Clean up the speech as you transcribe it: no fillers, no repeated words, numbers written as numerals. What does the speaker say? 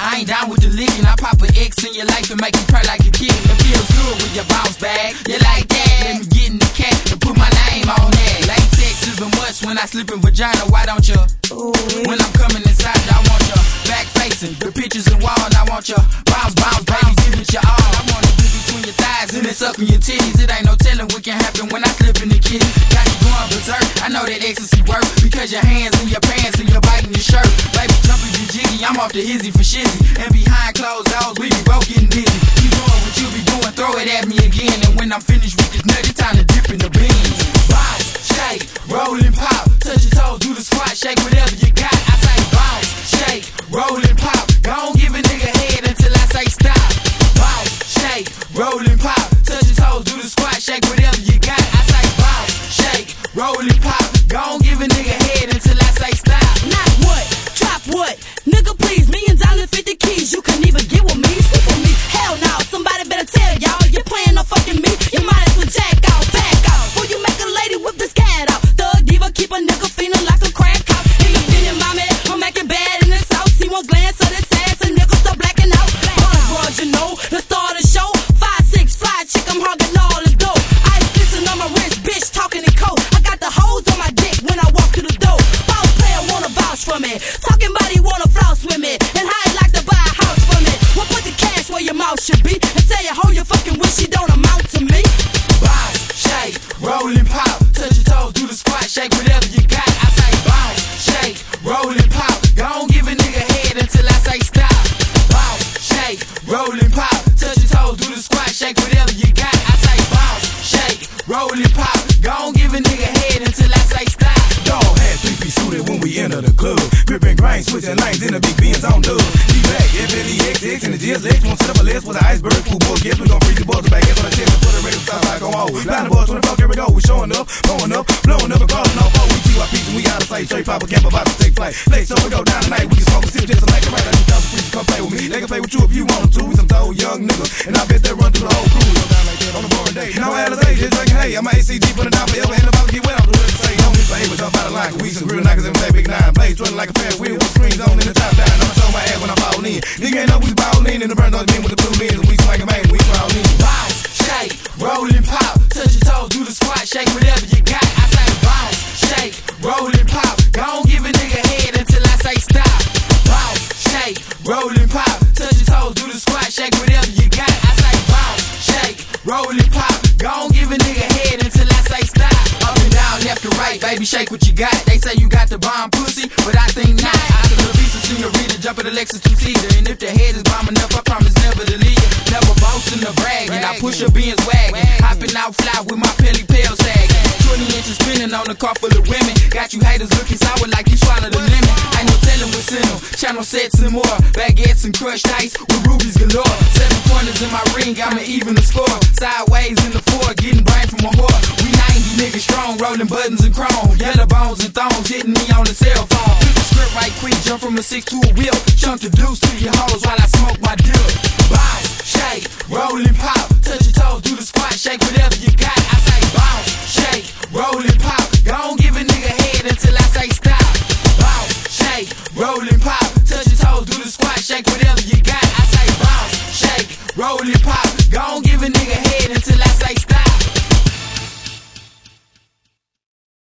I ain't down with the licking. I pop an X in your life and make you cry like a kid. It feels good when you bounce back. You like that? Let me get in the cat and put my name on that. Latex is a must when I slip in vagina. Why don't you? When I'm coming inside, I want you back facing. The pictures and wall, I want you bounce, bounce, baby, give it your all. I want to be between your thighs and it's up in your titties. It ain't no telling what can happen when I slip in the kitty. Got you going berserk. I know that ecstasy work because your hands in your pants and your biting your shirt. Baby, jumping you jiggy. I'm off the hizzy for shizzy. And behind closed doors, we be both getting busy. You doing what you be doing, throw it at me again. And when I'm finished with this nut, it's time to dip in the beans. Bounce, shake, roll and pop. Touch your toes, do the squat, shake whatever you got. I say bounce, shake, roll and pop. Don't give a nigga head until I say stop. Bounce, shake, roll and pop. Touch your toes, do the squat, shake whatever you got. I say bounce, shake, roll and pop. Don't give a nigga head until I say stop. Not what, drop what, nigga please. $1,000,000, 50 keys, you can even get with me, sleep with me. Hell no, somebody better tell y'all you're playing no fucking me. You might as well jack out, back out. Before you make a lady whip this cat out. Thug diva keep a nigga feeling like a crack out. Independent mommy, I'm making bad in the south. He won't glance at his ass and niggas start blacking out. Broad, you know, the star of the show. 5'6", fly chick, I'm hogging all the dough. Ice glisten on my wrist, bitch talking in cold. I got the hoes on my dick when I walk through the door. Boss player wanna vouch for me, talking about he wanna floss with me, and how he like to buy a house for me. Well, put the cash where your mouth should be, and tell your hoe you fucking wish she don't amount to me. Bounce, shake, roll and pop. Touch your toes, do the squat, shake whatever you got. I say bounce, shake, roll and pop. Don't give a nigga head until I say stop. Bounce, shake, roll and pop. Touch your toes, do the squat, shake whatever you got. I say bounce, shake, roll and pop. Don't give a nigga head until I say stop. Dog had 3-piece suited when we enter the club. Gripping grain, switching lanes in the big Benz on dub. D-Black, FLEXX, and the GSX. Won't set up a list with an iceberg. Food boy, guess we gon' freeze the buzzers back. Guess on the chest and put a record stop like on hold. Line the boys 24, here we go. We showing up, blowing up, blowing up and crawling off. We TYPs and we out of sight. Straight pop a camp about to take flight. Late so we go down tonight. We can smoke a sip just like the right. Like 2,000 freaks, come play with me. They can play with you if you want to. We some old young niggas, and I bet they run through the whole crew. Go down like that on the boring day. No Alizé, just drinking hay. I'm a ACG, put it down forever. And about to get wet. I'm doing the same. Don't misbehave, jump out of line. We some real niggas and play big nine. Blades twirling like a pair of wheels with screens on in the top down. I'ma show my ass when I fall in. Nigga ain't know we ballin' in the burn those men with the blue lens. We swinging man, we fall in. Bounce, shake, roll and pop. Touch your toes, do the squat, shake whatever you got. I say bounce, shake, roll and pop. Don't give a nigga head until I say stop. Bounce, shake, roll and pop. Touch your toes, do the squat, shake whatever you got. I say bounce, shake, roll and pop. Don't give a nigga head until I say stop. Up and down, left to right, baby, shake what you got. They say you got the bomb pussy, but I think not. I could have Visa Senorita, jump at a Lexus two-seater. And if the head is bomb enough, I promise never to leave you. Never boasting or bragging, I push a Benz wagon. Hopping out fly with my pelly pale sagging. 20 inches spinning on the car full of women. Got you haters looking sour like you swallowed a lemon. Ain't no telling what's in them. Channel sets and more. Baguettes and crushed ice with rubies galore. 7 pointers in my ring, I'ma even the score. Sideways in the floor, getting brain from a whore. We 90 niggas strong, rolling buttons and chrome. Yellow bones and thongs hitting me on the cell phone. Flip the script right quick, jump from a 6 to a wheel. Chunk the deuce to your hoes while I smoke my deal. Bounce, shake, roll and pop. Touch your toes, do the squat, shake whatever you got. I say bounce, shake, roll and pop. Don't give a nigga head until I say stop. Bounce, shake, roll and pop. Touch your toes, do the squat, shake whatever you got.